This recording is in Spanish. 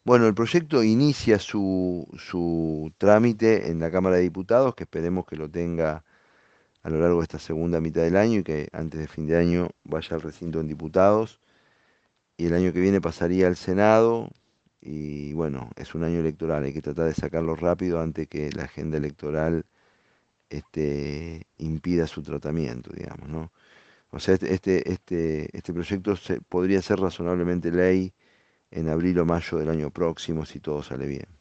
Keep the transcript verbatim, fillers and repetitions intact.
Bueno, el proyecto inicia su, su trámite en la Cámara de Diputados, que esperemos que lo tenga a lo largo de esta segunda mitad del año y que antes de fin de año vaya al recinto en diputados. Y el año que viene pasaría al Senado. Y bueno, es un año electoral, hay que tratar de sacarlo rápido antes que la agenda electoral este, impida su tratamiento, digamos, ¿no? O sea, este, este, este, este proyecto se, podría ser razonablemente ley en abril o mayo del año próximo si todo sale bien.